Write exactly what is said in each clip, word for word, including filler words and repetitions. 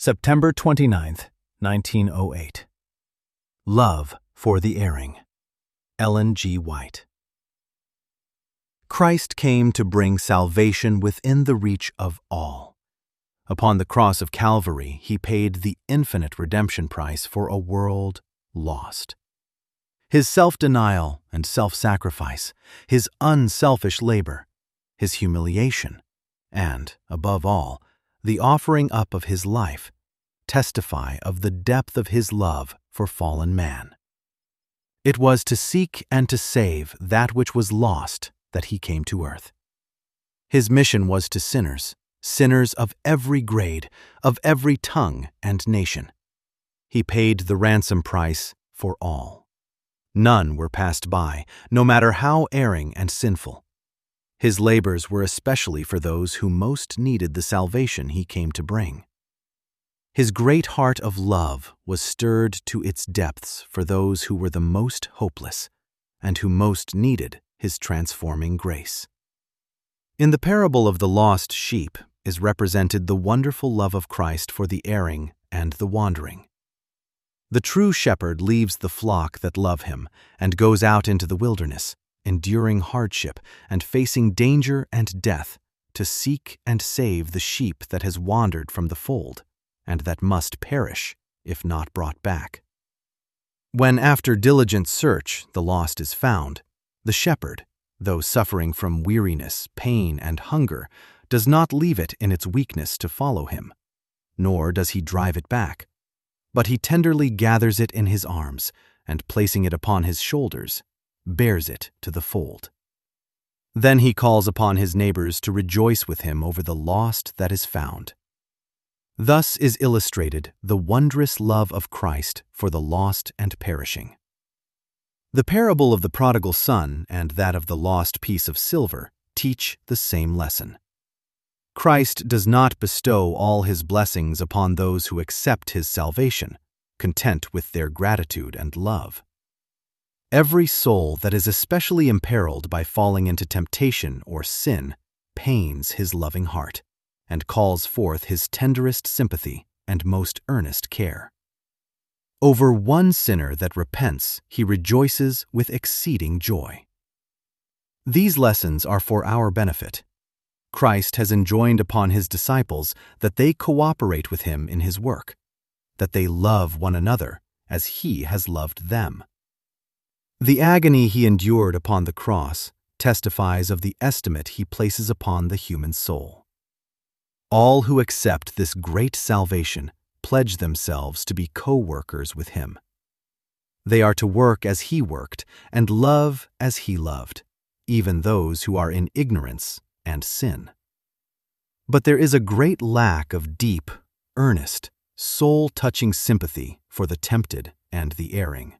September twenty-ninth, nineteen oh eight. Love for the Erring. Ellen G. White. Christ came to bring salvation within the reach of all. Upon the cross of Calvary, he paid the infinite redemption price for a world lost. His self-denial and self-sacrifice, his unselfish labor, his humiliation, and, above all, the offering up of his life, testify of the depth of his love for fallen man. It was to seek and to save that which was lost that he came to earth. His mission was to sinners, sinners of every grade, of every tongue and nation. He paid the ransom price for all. None were passed by, no matter how erring and sinful. His labors were especially for those who most needed the salvation he came to bring. His great heart of love was stirred to its depths for those who were the most hopeless and who most needed his transforming grace. In the parable of the lost sheep is represented the wonderful love of Christ for the erring and the wandering. The true shepherd leaves the flock that love him and goes out into the wilderness, enduring hardship and facing danger and death to seek and save the sheep that has wandered from the fold and that must perish if not brought back. When after diligent search the lost is found, the shepherd, though suffering from weariness, pain, and hunger, does not leave it in its weakness to follow him, nor does he drive it back, but he tenderly gathers it in his arms and, placing it upon his shoulders, bears it to the fold. Then he calls upon his neighbors to rejoice with him over the lost that is found. Thus is illustrated the wondrous love of Christ for the lost and perishing. The parable of the prodigal son and that of the lost piece of silver teach the same lesson. Christ does not bestow all his blessings upon those who accept his salvation, content with their gratitude and love. Every soul that is especially imperiled by falling into temptation or sin pains his loving heart and calls forth his tenderest sympathy and most earnest care. Over one sinner that repents, he rejoices with exceeding joy. These lessons are for our benefit. Christ has enjoined upon his disciples that they cooperate with him in his work, that they love one another as he has loved them. The agony he endured upon the cross testifies of the estimate he places upon the human soul. All who accept this great salvation pledge themselves to be co-workers with him. They are to work as he worked and love as he loved, even those who are in ignorance and sin. But there is a great lack of deep, earnest, soul-touching sympathy for the tempted and the erring.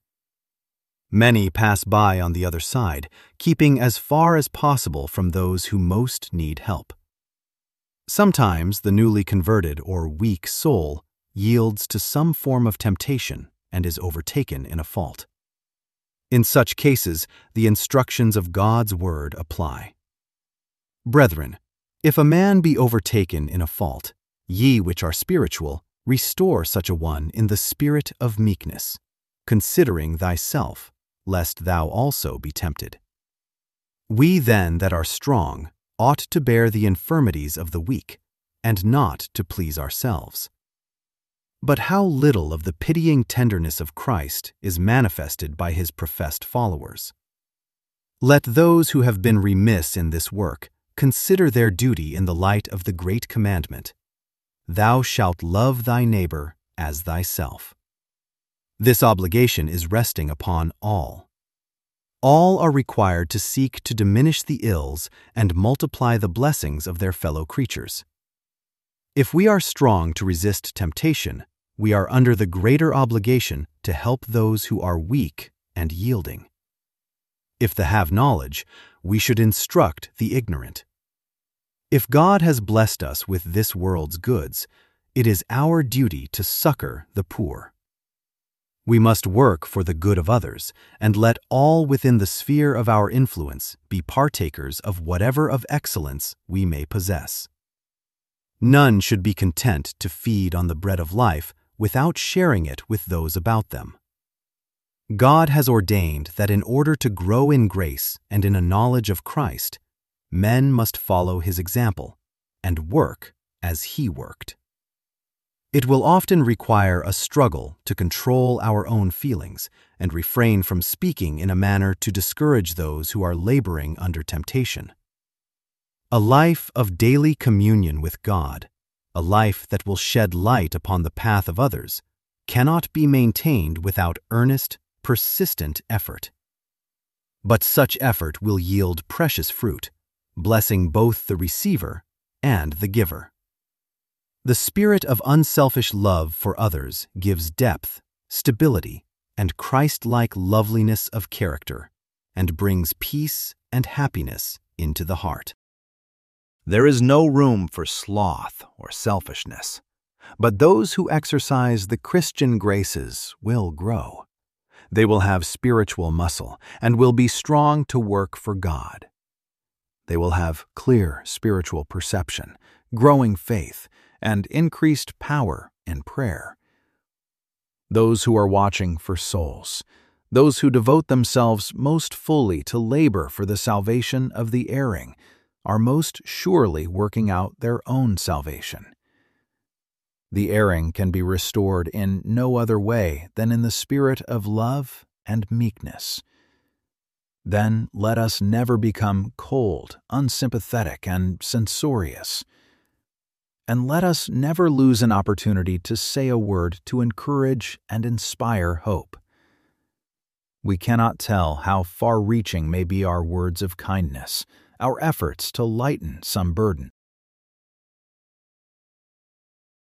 Many pass by on the other side, keeping as far as possible from those who most need help. Sometimes the newly converted or weak soul yields to some form of temptation and is overtaken in a fault. In such cases, the instructions of God's word apply. Brethren, if a man be overtaken in a fault, ye which are spiritual, restore such a one in the spirit of meekness, considering thyself, lest thou also be tempted. We then that are strong ought to bear the infirmities of the weak, and not to please ourselves. But how little of the pitying tenderness of Christ is manifested by his professed followers. Let those who have been remiss in this work consider their duty in the light of the great commandment, "Thou shalt love thy neighbor as thyself." This obligation is resting upon all. All are required to seek to diminish the ills and multiply the blessings of their fellow creatures. If we are strong to resist temptation, we are under the greater obligation to help those who are weak and yielding. If they have knowledge, we should instruct the ignorant. If God has blessed us with this world's goods, it is our duty to succor the poor. We must work for the good of others, and let all within the sphere of our influence be partakers of whatever of excellence we may possess. None should be content to feed on the bread of life without sharing it with those about them. God has ordained that in order to grow in grace and in a knowledge of Christ, men must follow his example and work as he worked. It will often require a struggle to control our own feelings and refrain from speaking in a manner to discourage those who are laboring under temptation. A life of daily communion with God, a life that will shed light upon the path of others, cannot be maintained without earnest, persistent effort. But such effort will yield precious fruit, blessing both the receiver and the giver. The spirit of unselfish love for others gives depth, stability, and Christ-like loveliness of character, and brings peace and happiness into the heart. There is no room for sloth or selfishness, but those who exercise the Christian graces will grow. They will have spiritual muscle and will be strong to work for God. They will have clear spiritual perception, growing faith, and increased power in prayer. Those who are watching for souls, those who devote themselves most fully to labor for the salvation of the erring, are most surely working out their own salvation. The erring can be restored in no other way than in the spirit of love and meekness. Then let us never become cold, unsympathetic, and censorious. And let us never lose an opportunity to say a word to encourage and inspire hope. We cannot tell how far-reaching may be our words of kindness, our efforts to lighten some burden,